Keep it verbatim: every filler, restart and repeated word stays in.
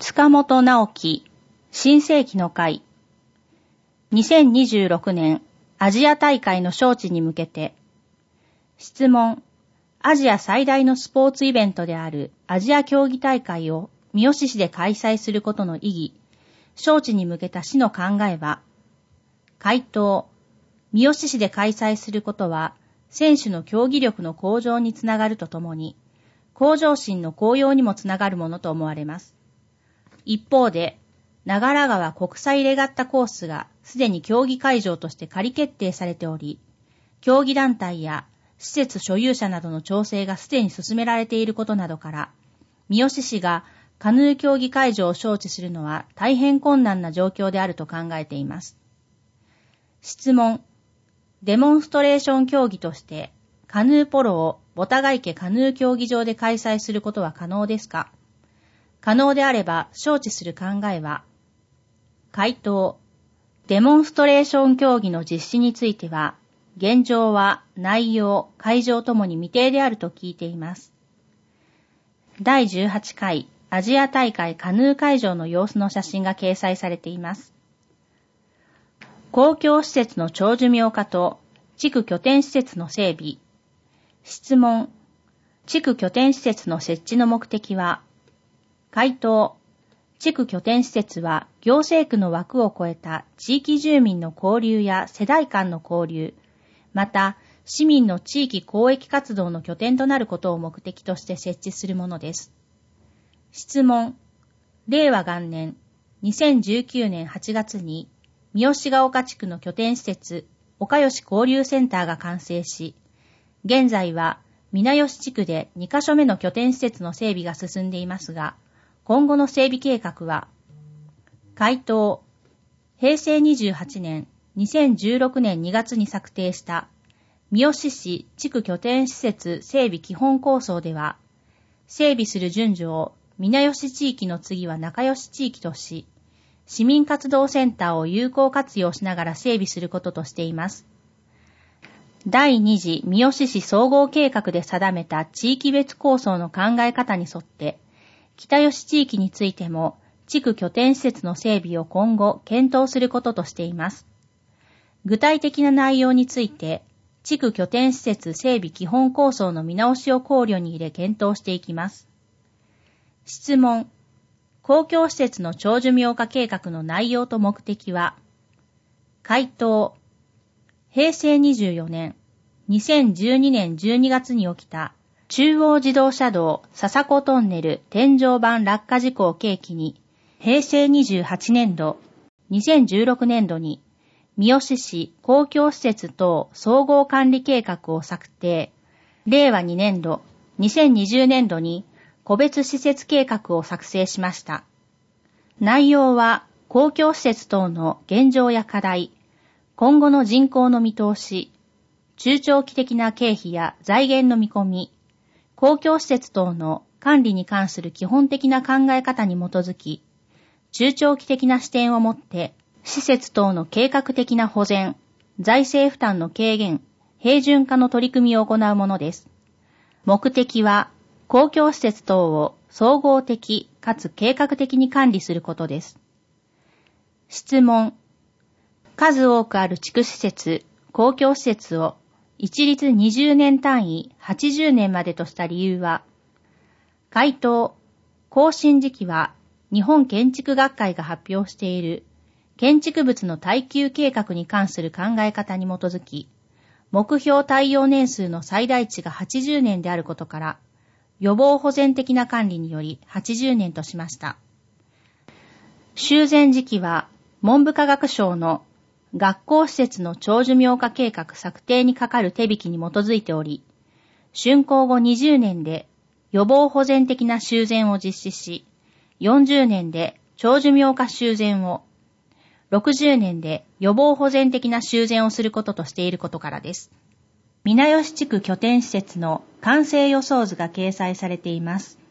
塚本直樹、新世紀の会。にせんにじゅうろくねんアジア大会の招致に向けて。質問。アジア最大のスポーツイベントであるアジア競技大会を三好市で開催することの意義、招致に向けた市の考えは。回答。三好市で開催することは、選手の競技力の向上につながるとともに、向上心の高揚にもつながるものと思われます。一方で、長良川国際レガッタコースがすでに競技会場として仮決定されており、競技団体や施設所有者などの調整がすでに進められていることなどから、三好市がカヌー競技会場を招致するのは大変困難な状況であると考えています。質問。デモンストレーション競技としてカヌーポロをボタガ池カヌー競技場で開催することは可能ですか？可能であれば招致する考えは。回答。デモンストレーション競技の実施については、現状は内容、会場ともに未定であると聞いています。だいじゅうはちかいアジア大会カヌー会場の様子の写真が掲載されています。公共施設の長寿命化と地区拠点施設の整備。質問。地区拠点施設の設置の目的は。回答。地区拠点施設は行政区の枠を超えた地域住民の交流や世代間の交流、また市民の地域公益活動の拠点となることを目的として設置するものです。質問。れいわ元年にせんじゅうきゅうねんはちがつに三好ヶ丘地区の拠点施設岡吉交流センターが完成し、現在は皆吉地区でにかしょめの拠点施設の整備が進んでいますが、今後の整備計画は。回答。へいせいにじゅうはちねんにせんじゅうろくねんにがつに策定した三好市地区拠点施設整備基本構想では、整備する順序を皆吉地域の次は仲吉地域とし、市民活動センターを有効活用しながら整備することとしています。第二次三好市総合計画で定めた地域別構想の考え方に沿って、北吉地域についても地区拠点施設の整備を今後検討することとしています。具体的な内容について、地区拠点施設整備基本構想の見直しを考慮に入れ検討していきます。質問。公共施設の長寿命化計画の内容と目的は。回答。へいせいにじゅうよねん、にせんじゅうにねんじゅうにがつに起きた中央自動車道笹子トンネル天井板落下事故を契機に、へいせいにじゅうはちねんど、にせんじゅうろくねんどに三好市公共施設等総合管理計画を策定、れいわにねんど、にせんにじゅうねんどに個別施設計画を作成しました。内容は公共施設等の現状や課題、今後の人口の見通し、中長期的な経費や財源の見込み、公共施設等の管理に関する基本的な考え方に基づき、中長期的な視点を持って、施設等の計画的な保全、財政負担の軽減、平準化の取り組みを行うものです。目的は、公共施設等を総合的かつ計画的に管理することです。質問。数多くある地区施設、公共施設を一律にじゅうねん単位はちじゅうねんまでとした理由は。回答。更新時期は日本建築学会が発表している建築物の耐久計画に関する考え方に基づき、目標耐用年数の最大値がはちじゅうねんであることから、予防保全的な管理によりはちじゅうねんとしました。修繕時期は文部科学省の学校施設の長寿命化計画策定にかかる手引きに基づいており、竣工後にじゅうねんで予防保全的な修繕を実施し、よんじゅうねんで長寿命化修繕を、ろくじゅうねんで予防保全的な修繕をすることとしていることからです。皆吉地区拠点施設の完成予想図が掲載されています。